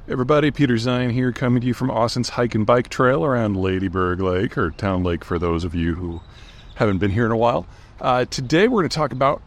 Everybody, Peter Zion here, coming to you from Austin's Hike and Bike Trail around Ladyburg Lake, or Town Lake for those of you who haven't been here in a while. Today we're going to talk about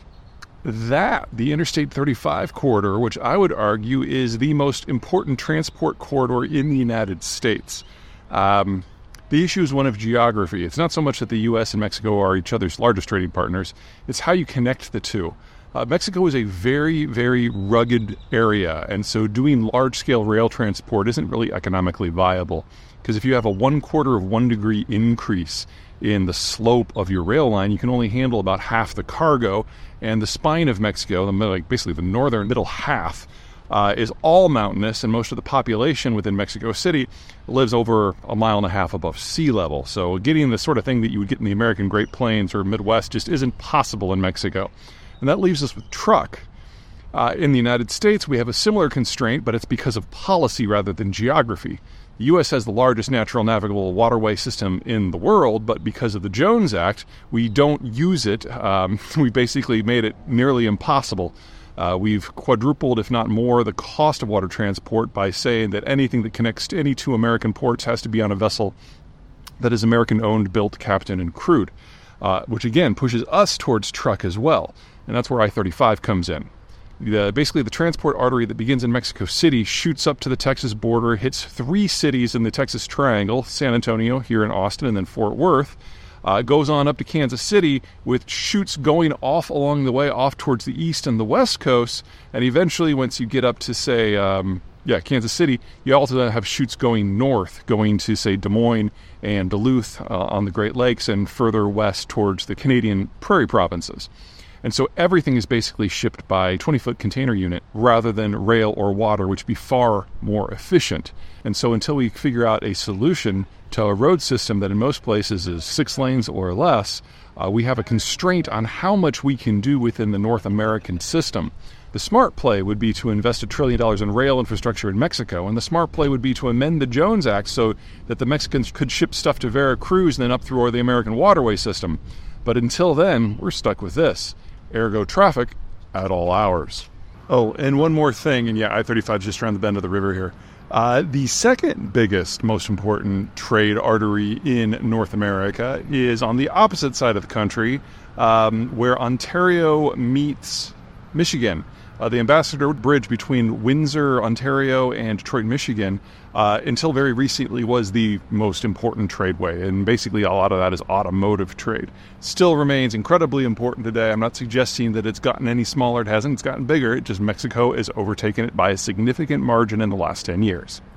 the Interstate 35 corridor, which I would argue is the most important transport corridor in the United States. The issue is one of geography. It's not so much that the U.S. and Mexico are each other's largest trading partners, it's how you connect the two. Mexico is a very, very rugged area, and so doing large-scale rail transport isn't really economically viable. Because if you have a 1/4 of 1 degree increase in the slope of your rail line, you can only handle about half the cargo, and the spine of Mexico, basically the northern middle half, is all mountainous, and most of the population within Mexico City lives over 1.5 miles above sea level. So getting the sort of thing that you would get in the American Great Plains or Midwest just isn't possible in Mexico. And that leaves us with truck. In the United States, we have a similar constraint, but it's because of policy rather than geography. The U.S. has the largest natural navigable waterway system in the world, but because of the Jones Act, we don't use it. We basically made it nearly impossible. We've quadrupled, if not more, the cost of water transport by saying that anything that connects to any two American ports has to be on a vessel that is American-owned, built, captained, and crewed, which again pushes us towards truck as well. And that's where I-35 comes in. Basically, the transport artery that begins in Mexico City shoots up to the Texas border, hits 3 cities in the Texas Triangle, San Antonio, here in Austin, and then Fort Worth. Goes on up to Kansas City with chutes going off along the way, off towards the east and the west coast. And eventually, once you get up to, say, Kansas City, you also have chutes going north, going to, say, Des Moines and Duluth on the Great Lakes, and further west towards the Canadian Prairie provinces. And so everything is basically shipped by 20-foot container unit rather than rail or water, which would be far more efficient. And so until we figure out a solution to a road system that in most places is 6 lanes or less, we have a constraint on how much we can do within the North American system. The smart play would be to invest $1 trillion in rail infrastructure in Mexico, and the smart play would be to amend the Jones Act so that the Mexicans could ship stuff to Veracruz and then up through the American waterway system. But until then, we're stuck with this. Ergo traffic at all hours. Oh, and one more thing, and I-35 is just around the bend of the river here. The second biggest, most important trade artery in North America is on the opposite side of the country, where Ontario meets Michigan. The Ambassador Bridge between Windsor, Ontario, and Detroit, Michigan, until very recently was the most important tradeway, and basically a lot of that is automotive trade. Still remains incredibly important today. I'm not suggesting that it's gotten any smaller. It hasn't. It's gotten bigger. Mexico has overtaken it by a significant margin in the last 10 years.